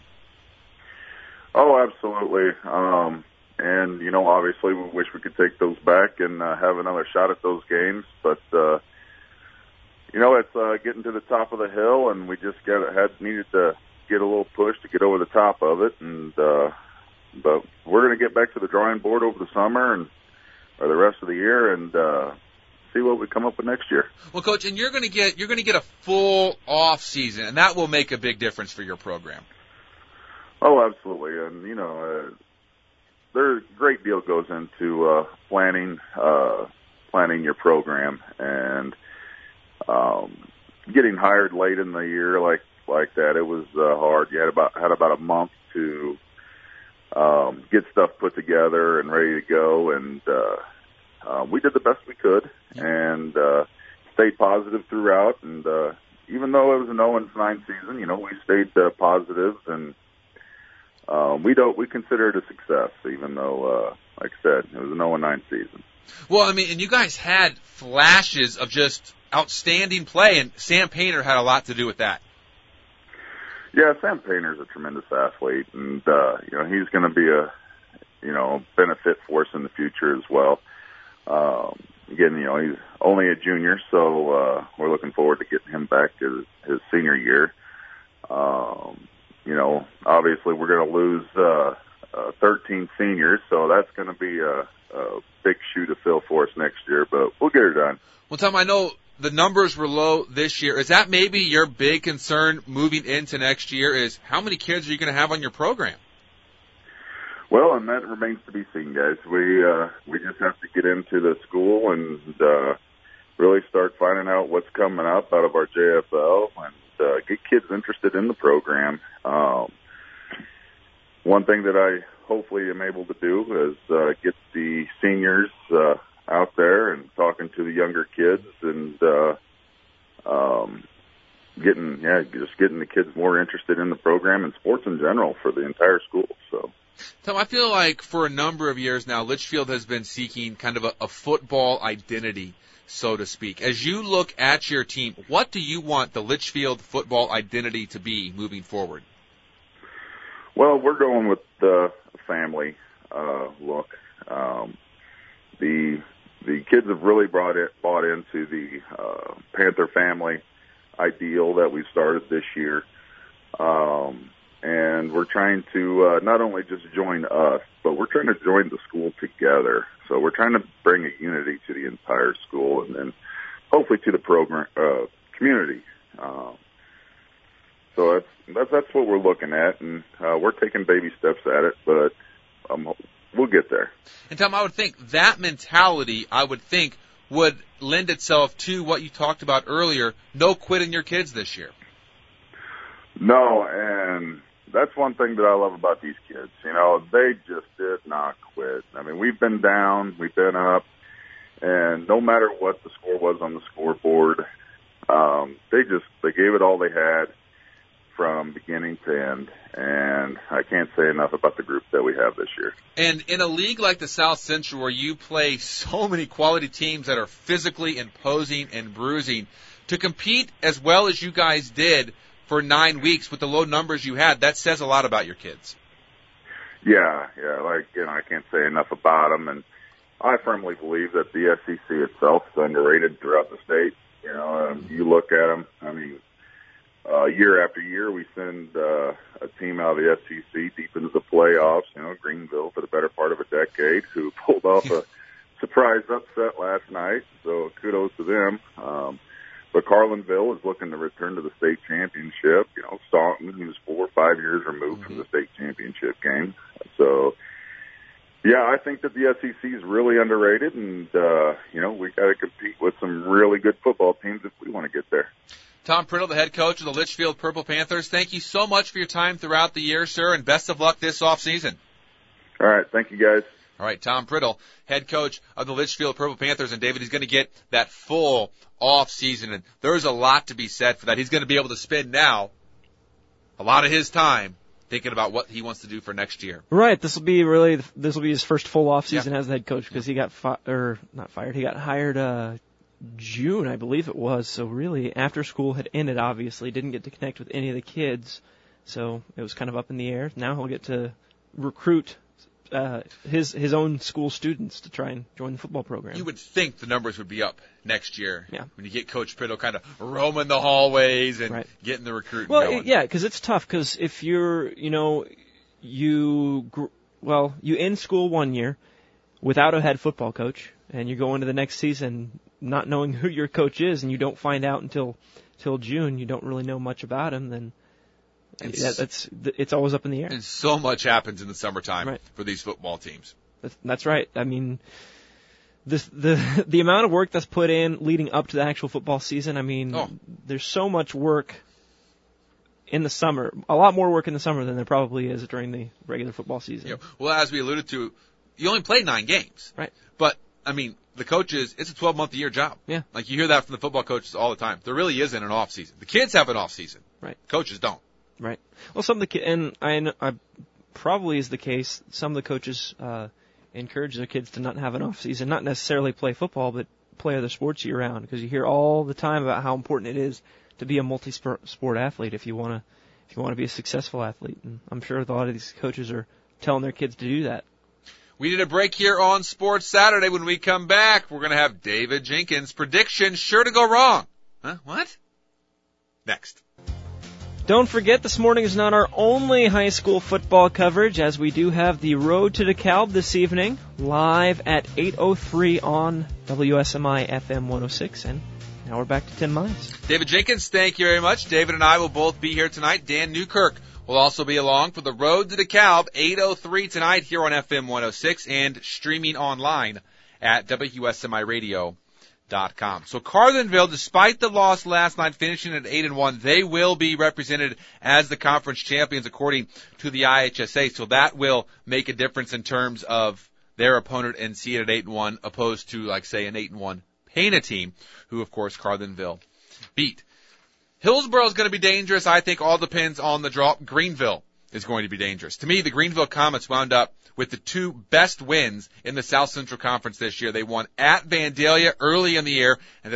Oh, absolutely. Um, and, you know, obviously we wish we could take those back and uh, have another shot at those games. But, uh, you know, it's uh, getting to the top of the hill, and we just got had needed to get a little push to get over the top of it. And uh, but we're going to get back to the drawing board over the summer and or the rest of the year and uh, see what we come up with next year. Well, Coach, and you're going to get you're going to get a full off season, and that will make a big difference for your program. Oh, absolutely. And, you know, uh, there's a great deal goes into uh, planning uh, planning your program and um, getting hired late in the year like like that. It was uh, hard. You had about had about a month to um, get stuff put together and ready to go, and uh, uh, we did the best we could and uh, stayed positive throughout. And uh, even though it was an oh and nine season, you know, we stayed uh, positive and. Um, we don't. We consider it a success, even though, uh, like I said, it was an oh and nine season. Well, I mean, and you guys had flashes of just outstanding play, and Sam Painter had a lot to do with that. Yeah, Sam Painter's a tremendous athlete, and uh, you know he's going to be a you know benefit for us in the future as well. Um, again, you know he's only a junior, so uh, we're looking forward to getting him back his, his senior year. Um, You know, obviously we're going to lose uh, uh, thirteen seniors, so that's going to be a, a big shoe to fill for us next year, but we'll get her done. Well, Tom, I know the numbers were low this year. Is that maybe your big concern moving into next year is how many kids are you going to have on your program? Well, and that remains to be seen, guys. We uh, we just have to get into the school and uh, really start finding out what's coming up out of our J F L and uh, get kids interested in the program. Um, one thing that I hopefully am able to do is uh, get the seniors uh, out there and talking to the younger kids and uh, um, getting, yeah, just getting the kids more interested in the program and sports in general for the entire school. So, Tom, I feel like for a number of years now, Litchfield has been seeking kind of a, a football identity, so to speak. As you look at your team, what do you want the Litchfield football identity to be moving forward? Well, we're going with the family uh, look. Um, the the kids have really brought it bought into the uh, Panther family ideal that we started this year, um, and we're trying to uh, not only just join us, but we're trying to join the school together. So we're trying to bring a unity to the entire school, and then hopefully to the program uh, community. Um, so that's, that's that's what we're looking at, and uh, we're taking baby steps at it, but um, we'll get there. And Tom, I would think that mentality, I would think, would lend itself to what you talked about earlier, no quitting your kids this year. No, and that's one thing that I love about these kids. You know, they just did not quit. I mean, we've been down, we've been up, and no matter what the score was on the scoreboard, um, they just, they gave it all they had from beginning to end, and I can't say enough about the group that we have this year. And in a league like the South Central where you play so many quality teams that are physically imposing and bruising, to compete as well as you guys did for nine weeks with the low numbers you had, that says a lot about your kids. Yeah, yeah, like, you know, I can't say enough about them, and I firmly believe that the S E C itself is underrated throughout the state. You know, um, you look at them, I mean, Uh, year after year, we send uh, a team out of the S E C deep into the playoffs. You know, Greenville for the better part of a decade, who pulled off a surprise upset last night. So kudos to them. Um, but Carlinville is looking to return to the state championship. You know, Staunton, who's four or five years removed mm-hmm. from the state championship game. So, yeah, I think that the S E C is really underrated, and uh, you know, we got to compete with some really good football teams if we want to get there. Tom Priddle, the head coach of the Litchfield Purple Panthers, thank you so much for your time throughout the year, sir, and best of luck this offseason. All right. Thank you, guys. All right, Tom Priddle, head coach of the Litchfield Purple Panthers. And, David, he's going to get that full offseason, and there's a lot to be said for that. He's going to be able to spend now a lot of his time thinking about what he wants to do for next year. Right. This will be really this will be his first full offseason yeah. as the head coach because he got fi- or not fired. He got hired uh June, I believe it was. So really, after school had ended, obviously didn't get to connect with any of the kids. So it was kind of up in the air. Now he'll get to recruit uh, his his own school students to try and join the football program. You would think the numbers would be up next year. Yeah. When you get Coach Priddle kind of roaming the hallways and right. getting the recruiting well, going. Well, yeah, because it's tough. Because if you're, you know, you gr- well, you end school one year without a head football coach, and you go into the next season not knowing who your coach is, and you don't find out until till June, you don't really know much about him, then that, that's it's always up in the air. And so much happens in the summertime right. for these football teams. That's, that's right. I mean, this, the the amount of work that's put in leading up to the actual football season, I mean, oh. there's so much work in the summer, a lot more work in the summer than there probably is during the regular football season. Yeah. Well, as we alluded to, you only played nine games. Right. But, I mean, the coaches, it's a twelve-month-a-year job. Yeah. Like, you hear that from the football coaches all the time. There really isn't an off-season. The kids have an off-season. Right. Coaches don't. Right. Well, some of the ki- and I, know, I probably is the case. Some of the coaches uh, encourage their kids to not have an off-season, not necessarily play football, but play other sports year-round, because you hear all the time about how important it is to be a multi-sport athlete if you want to if you want to be a successful athlete. And I'm sure a lot of these coaches are telling their kids to do that. We need a break here on Sports Saturday. When we come back, we're going to have David Jenkins' prediction sure to go wrong. Huh? What? Next. Don't forget, this morning is not our only high school football coverage, as we do have the Road to DeKalb this evening, live at eight oh three on W S M I F M one oh six, and now we're back to ten miles. David Jenkins, thank you very much. David and I will both be here tonight. Dan Newkirk will also be along for the Road to DeKalb, eight oh three tonight here on F M one oh six and streaming online at W S M I radio dot com. So Carlinville, despite the loss last night, finishing at eight and one, they will be represented as the conference champions according to the I H S A. So that will make a difference in terms of their opponent and seed at eight and one, opposed to, like, say, an eight and one Pana team, who, of course, Carlinville beat. Hillsborough is going to be dangerous. I think all depends on the draw. Greenville is going to be dangerous. To me, the Greenville Comets wound up with the two best wins in the South Central Conference this year. They won at Vandalia early in the year, and then that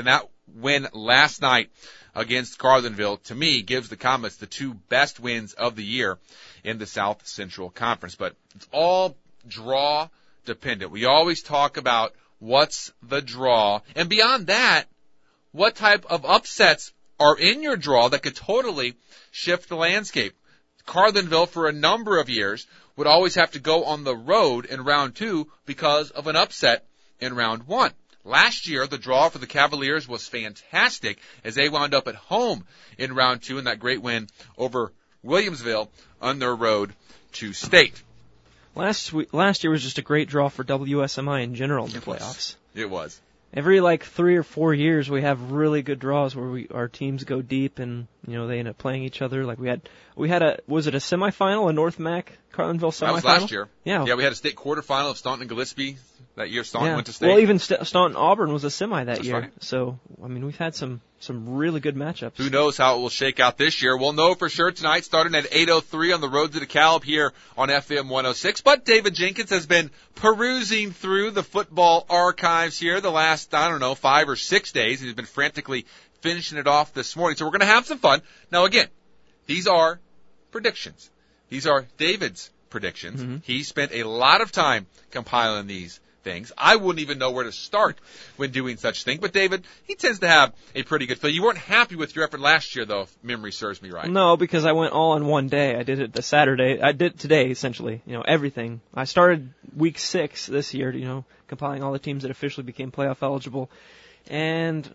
win last night against Carlinville, to me, gives the Comets the two best wins of the year in the South Central Conference. But it's all draw dependent. We always talk about what's the draw. And beyond that, what type of upsets are in your draw that could totally shift the landscape. Carlinville, for a number of years, would always have to go on the road in round two because of an upset in round one. Last year, the draw for the Cavaliers was fantastic as they wound up at home in round two in that great win over Williamsville on their road to state. Last week, last year was just a great draw for W S M I in general in the playoffs. It was. Every like three or four years, we have really good draws where we our teams go deep and you know they end up playing each other. Like we had, we had a was it a semifinal, a North Mac Carlinville semifinal? That was last year. Yeah, yeah. We had a state quarterfinal of Staunton and Gillespie that year. Staunton yeah. went to state. Well, even St- Staunton Auburn was a semi that That's year. right. So I mean, we've had some some really good matchups. Who knows how it will shake out this year? We'll know for sure tonight, starting at eight oh three on the road to DeKalb here on F M one oh six. But David Jenkins has been perusing through the football archives here the last, I don't know, five or six days. He's been frantically finishing it off this morning. So we're going to have some fun. Now, again, these are predictions. These are David's predictions. Mm-hmm. He spent a lot of time compiling these things. I wouldn't even know where to start when doing such thing. But David, he tends to have a pretty good feel. You weren't happy with your effort last year, though, if memory serves me right. No, because I went all in one day. I did it the Saturday. I did it today, essentially. You know, everything. I started week six this year, you know, compiling all the teams that officially became playoff eligible. And,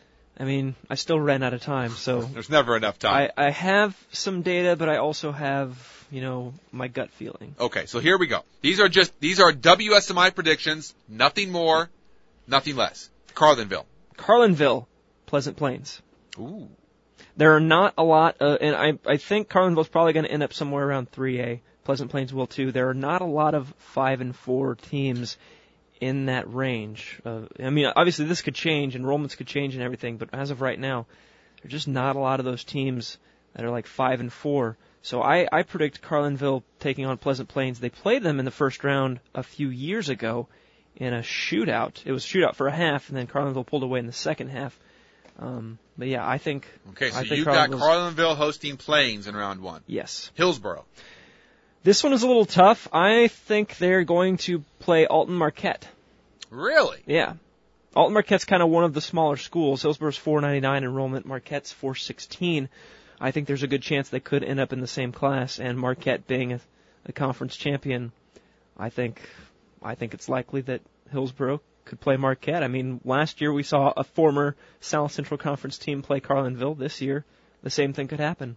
I mean, I still ran out of time, so. There's never enough time. I, I have some data, but I also have, you know, my gut feeling. Okay, so here we go. These are just, these are W S M I predictions. Nothing more, nothing less. Carlinville. Carlinville, Pleasant Plains. Ooh. There are not a lot, uh, and I, I think Carlinville's probably going to end up somewhere around three A. Pleasant Plains will too. There are not a lot of five and four teams in that range. Uh, I mean, obviously this could change, enrollments could change and everything, but as of right now, there's just not a lot of those teams that are like five and four. So I, I predict Carlinville taking on Pleasant Plains. They played them in the first round a few years ago in a shootout. It was a shootout for a half, and then Carlinville pulled away in the second half. Um, but yeah, I think. Okay, so I think you've got Carlinville's- Carlinville hosting Plains in round one. Yes. Hillsboro. This one is a little tough. I think they're going to play Alton Marquette. Really? Yeah. Alton Marquette's kind of one of the smaller schools. Hillsboro's four ninety-nine enrollment. Marquette's four sixteen. I think there's a good chance they could end up in the same class. And Marquette being a, a conference champion, I think, I think it's likely that Hillsboro could play Marquette. I mean, last year we saw a former South Central Conference team play Carlinville. This year, the same thing could happen.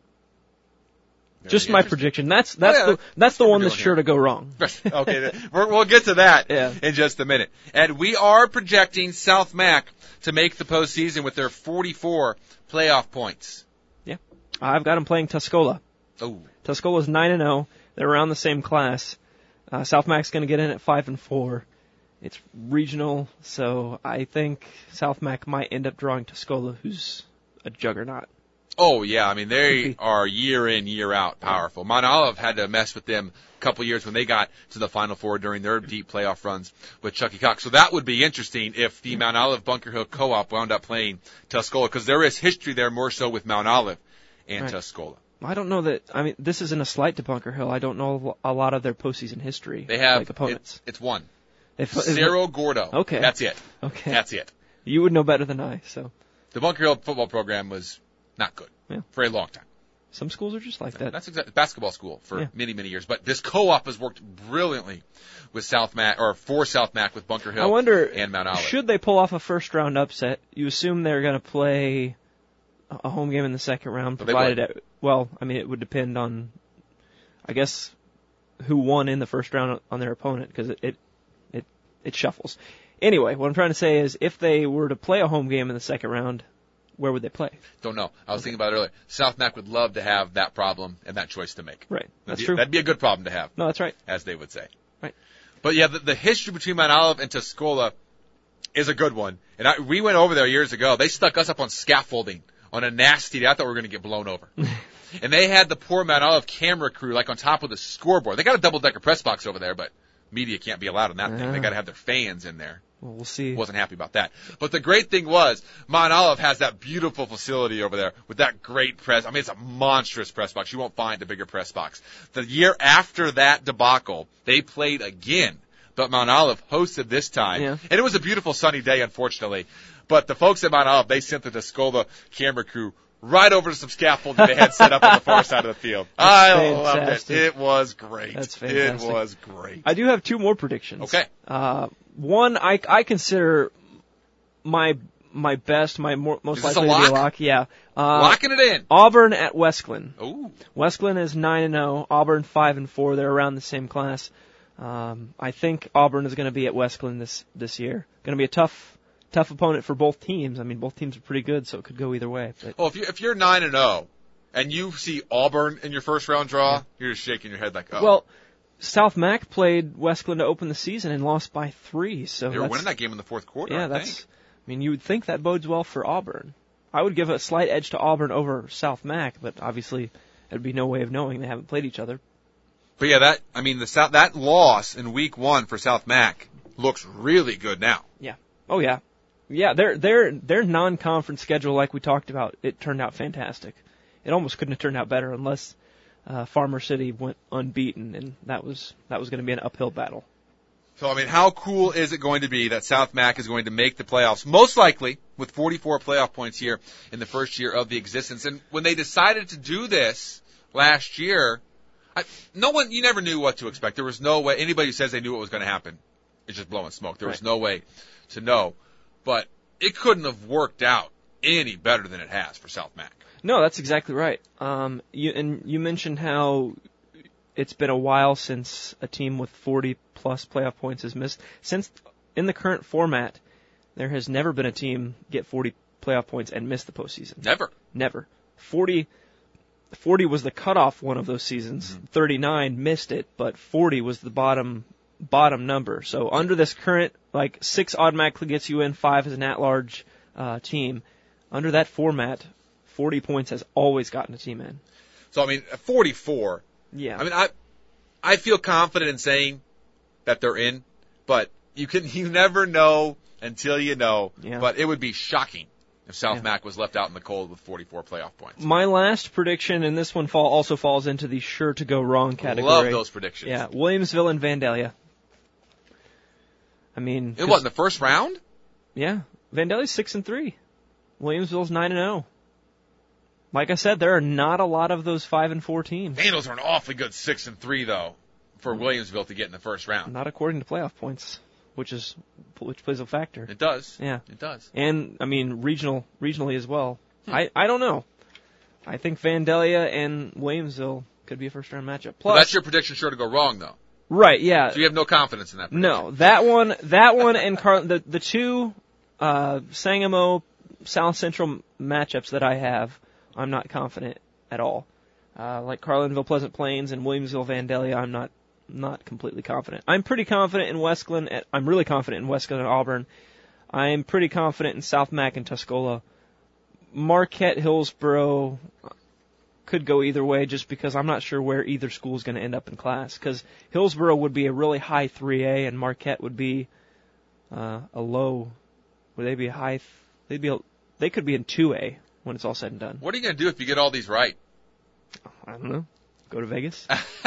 Very Just my prediction. That's that's Oh, yeah, the that's the what one we're that's doing sure here. to go wrong. Okay, then. We're, we'll get to that Yeah. in just a minute. And we are projecting South Mac to make the postseason with their forty-four playoff points. Yeah, I've got them playing Tuscola. Oh, Tuscola's nine and zero. They're around the same class. Uh, South Mac's going to get in at five and four. It's regional, so I think South Mac might end up drawing Tuscola, who's a juggernaut. oh yeah. I mean, they are year in, year out powerful. Mount Olive had to mess with them a couple years when they got to the Final Four during their deep playoff runs with Chucky Cox. So that would be interesting if the Mount Olive Bunker Hill Co-op wound up playing Tuscola, because there is history there more so with Mount Olive and Right. Tuscola. I don't know that. I mean, this isn't a slight to Bunker Hill. I don't know a lot of their postseason history. They have like opponents. It, it's one. If, is it- Cerro Gordo. Okay. That's it. okay, That's it. you would know better than I. So The Bunker Hill football program was not good Yeah. for a long time. some schools are just like that. That's exactly basketball school for Yeah. many, many years. But this co-op has worked brilliantly with South Mac, or for South Mac with Bunker Hill I wonder, and Mount Olive. should they pull off a first round upset? You assume they're going to play a home game in the second round, But they provided would. it, well, I mean, it would depend on, I guess, who won in the first round on their opponent, because it, it it it shuffles. Anyway, what I'm trying to say is, if they were to play a home game in the second round, where would they play? Don't know. I was thinking about it earlier. South Mac would love to have that problem and that choice to make. Right, That'd that's be, true. That'd be a good problem to have, No, that's right. as they would say. Right. But yeah, the, the history between Mount Olive and Tuscola is a good one. And I, we went over there years ago. They stuck us up on scaffolding on a nasty day. I thought we were going to get blown over. And they had the poor Mount Olive camera crew like on top of the scoreboard. They got a double-decker press box over there, but media can't be allowed on that thing. They Ah. got to have their fans in there. Well, we'll see. Wasn't happy about that. But the great thing was, Mount Olive has that beautiful facility over there with that great press. I mean, it's a monstrous press box. You won't find a bigger press box. The year after that debacle, they played again, but Mount Olive hosted this time. Yeah. And it was a beautiful sunny day, unfortunately. But the folks at Mount Olive, they sent the Tuscola camera crew right over to some scaffolding they had set up on the far side of the field. That's I loved fantastic. it. It was great. That's fantastic. It was great. I do have two more predictions. Okay. Uh, one I I consider my my best, my more, most Is this a likely to be a lock? lock. Yeah. Uh, Locking it in. Auburn at Westglen. Ooh. Westglen is nine and zero. Auburn five and four. They're around the same class. Um, I think Auburn is going to be at Westglen this this year. Going to be a tough tough opponent for both teams. I mean, both teams are pretty good, so it could go either way. But Well, if you if you're nine and zero, and you see Auburn in your first round draw, yeah. you're just shaking your head like, oh. Well, South Mac played Westglen to open the season and lost by three. So they were that's, winning that game in the fourth quarter. Yeah, I that's. think. I mean, you would think that bodes well for Auburn. I would give a slight edge to Auburn over South Mac, but obviously there'd be no way of knowing. They haven't played each other. But yeah, that I mean the South, that loss in week one for South Mac looks really good now. Yeah. Oh yeah. Yeah, their their their non-conference schedule, like we talked about, it turned out fantastic. It almost couldn't have turned out better unless uh, Farmer City went unbeaten, and that was that was going to be an uphill battle. So I mean, how cool is it going to be that South Mac is going to make the playoffs? Most likely with forty-four playoff points here in the first year of the existence. And when they decided to do this last year, I, no one, you never knew what to expect. There was no way anybody who says they knew what was going to happen is just blowing smoke. There was Right. no way to know. But it couldn't have worked out any better than it has for South Mac. No, that's exactly right. Um, you, and you mentioned how it's been a while since a team with forty plus playoff points has missed. Since in the current format, there has never been a team get forty playoff points and miss the postseason. Never. Never. forty, forty was the cutoff one of those seasons. Mm-hmm. thirty-nine missed it, but forty was the bottom bottom number. So under this current, like six automatically gets you in, five is an at-large uh, team. Under that format, forty points has always gotten a team in. So I mean, at forty-four. Yeah. I mean, I I feel confident in saying that they're in, but you can you never know until you know. Yeah. But it would be shocking if South Yeah. Mac was left out in the cold with forty-four playoff points. My last prediction, and this one fall also falls into the sure to go wrong category. Love those predictions. Yeah, Williamsville and Vandalia. I mean, It was in the first round? yeah, Vandalia's six and three. Williamsville's nine and zero. Like I said, there are not a lot of those five and four teams. Man, those are an awfully good six and three though for Williamsville to get in the first round. Not according to playoff points, which is which plays a factor. It does. Yeah, It does. and I mean regional regionally as well. Hmm. I I don't know. I think Vandalia and Williamsville could be a first round matchup. Plus, Well, that's your prediction sure to go wrong though. right? Yeah. So you have no confidence in that prediction. No, that one, that one, and Car- the the two uh, Sangamo South Central matchups that I have, I'm not confident at all. Uh, like Carlinville Pleasant Plains and Williamsville Vandalia, I'm not not completely confident. I'm pretty confident in Westglen. At, I'm really confident in Westglen and Auburn. I'm pretty confident in South Mac and Tuscola. Marquette Hillsboro could go either way just because I'm not sure where either school is going to end up in class. Because Hillsboro would be a really high three A and Marquette would be uh, a low. Would they be a high? Th- they'd be. A, they could be in two A when it's all said and done. What are you going to do if you get all these right? I don't know. Go to Vegas.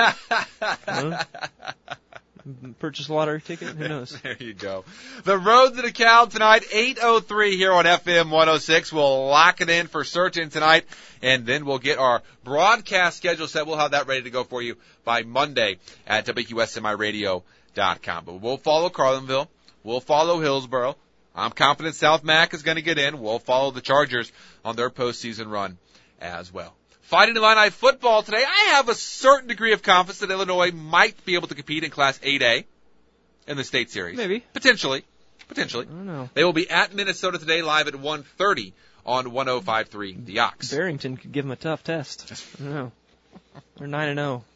Huh? Purchase a lottery ticket. Who knows? There you go. The road to DeKalb tonight, eight oh three here on F M one oh six. We'll lock it in for certain tonight, and then we'll get our broadcast schedule set. We'll have that ready to go for you by Monday at W Q S M I radio dot com. But we'll follow Carlinville. We'll follow Hillsboro. I'm confident South Mac is going to get in. We'll follow the Chargers on their postseason run as well. Fighting Illini football today, I have a certain degree of confidence that Illinois might be able to compete in Class eight A in the state series. Maybe. Potentially. Potentially. I don't know. They will be at Minnesota today live at one thirty on one oh five point three The Ox. Barrington could give them a tough test. I don't know. They're nine and zero.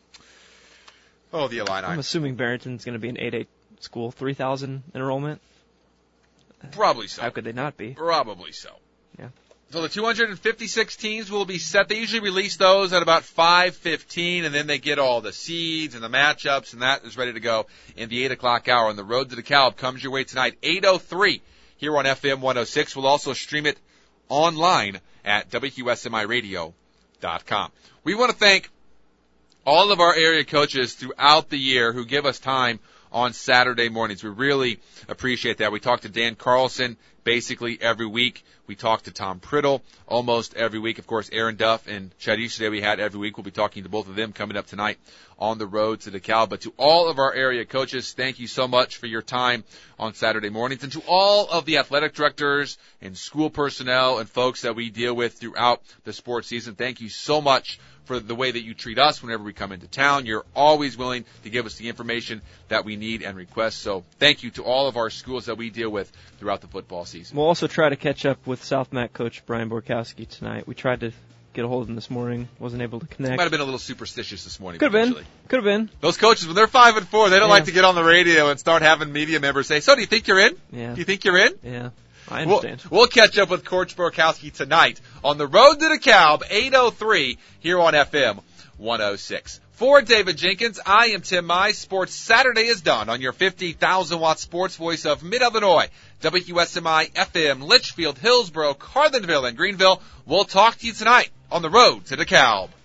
Oh, the Illini. I'm assuming Barrington's going to be an eight A school, three thousand enrollment. Probably so. How could they not be? Probably so. Yeah. So the two hundred fifty-six teams will be set. They usually release those at about five fifteen, and then they get all the seeds and the matchups, and that is ready to go in the eight o'clock hour. And the Road to DeKalb comes your way tonight, eight oh three, here on F M one oh six. We'll also stream it online at W Q S M I radio dot com. We want to thank all of our area coaches throughout the year who give us time on Saturday mornings. We really appreciate that. We talk to Dan Carlson basically every week. We talk to Tom Priddle almost every week. Of course, Aaron Duff and Chad Easterday we had every week. We'll be talking to both of them coming up tonight on the Road to DeKalb. But to all of our area coaches, thank you so much for your time on Saturday mornings. And to all of the athletic directors and school personnel and folks that we deal with throughout the sports season, thank you so much for the way that you treat us whenever we come into town. You're always willing to give us the information that we need and request. So thank you to all of our schools that we deal with throughout the football season. We'll also try to catch up with South Mac coach Brian Borkowski tonight. We tried to get a hold of him this morning. Wasn't able to connect. Might have been a little superstitious this morning. Could have been. Could have been. Those coaches, when they're five and four, they don't Yeah. like to get on the radio and start having media members say, so do you think you're in? Yeah. Do you think you're in? Yeah. I understand. We'll, we'll catch up with Coach Borkowski tonight on the Road to DeKalb, eight oh three, here on F M one oh six. For David Jenkins, I am Tim Mize. Sports Saturday is done on your fifty thousand watt sports voice of Mid-Illinois, W Q S M I F M, Litchfield, Hillsboro, Carlinville, and Greenville. We'll talk to you tonight on the Road to DeKalb.